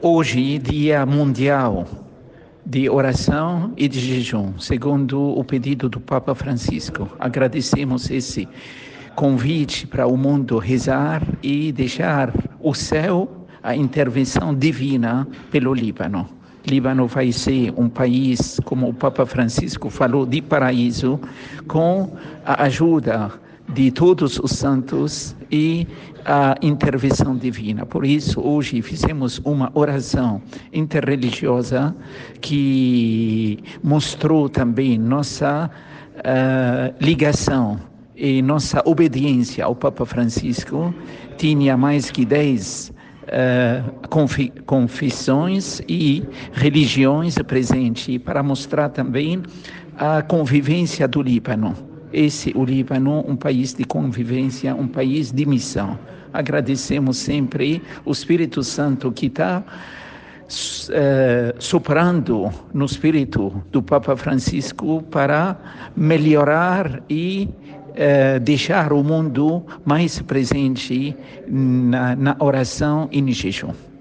Hoje, Dia Mundial de Oração e de Jejum, segundo o pedido do Papa Francisco. Agradecemos esse convite para o mundo rezar e deixar o céu, a intervenção divina pelo Líbano. Líbano vai ser um país, como o Papa Francisco falou, de paraíso, com a ajuda de todos os santos e a intervenção divina. Por isso, hoje fizemos uma oração interreligiosa que mostrou também nossa ligação e nossa obediência ao Papa Francisco. Tinha mais que 10 confissões e religiões presentes para mostrar também a convivência do Líbano. O Líbano, um país de convivência, um país de missão. Agradecemos sempre o Espírito Santo que está soprando no espírito do Papa Francisco para melhorar e deixar o mundo mais presente na oração e no jejum.